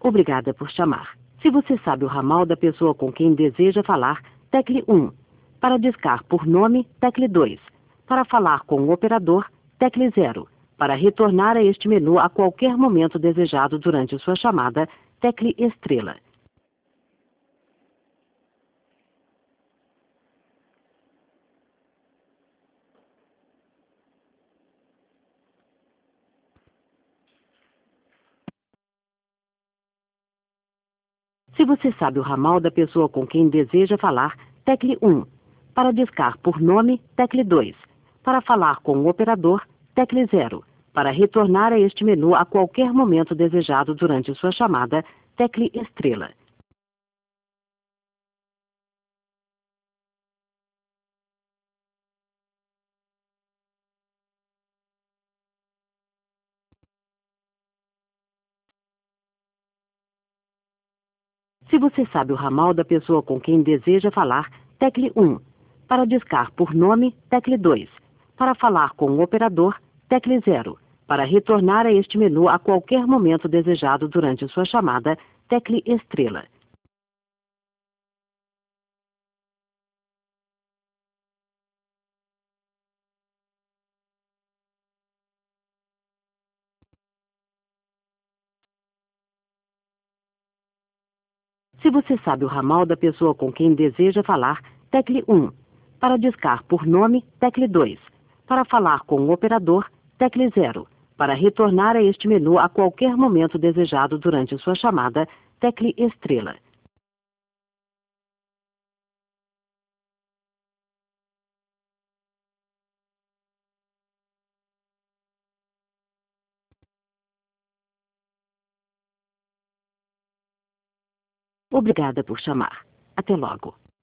Obrigada por chamar. Se você sabe o ramal da pessoa com quem deseja falar, tecle 1. Para discar por nome, tecle 2. Para falar com o operador, tecle 0. Para retornar a este menu a qualquer momento desejado durante sua chamada, tecle estrela. Se você sabe o ramal da pessoa com quem deseja falar, tecle 1. Para discar por nome, tecle 2. Para falar com o operador, tecle 0. Para retornar a este menu a qualquer momento desejado durante sua chamada, tecle estrela. Se você sabe o ramal da pessoa com quem deseja falar, tecle 1. Para discar por nome, tecle 2. Para falar com o operador, tecle 0. Para retornar a este menu a qualquer momento desejado durante sua chamada, tecle estrela. Se você sabe o ramal da pessoa com quem deseja falar, tecle 1. Para discar por nome, tecle 2. Para falar com o operador, tecle 0. Para retornar a este menu a qualquer momento desejado durante sua chamada, tecle estrela. Obrigada por chamar. Até logo.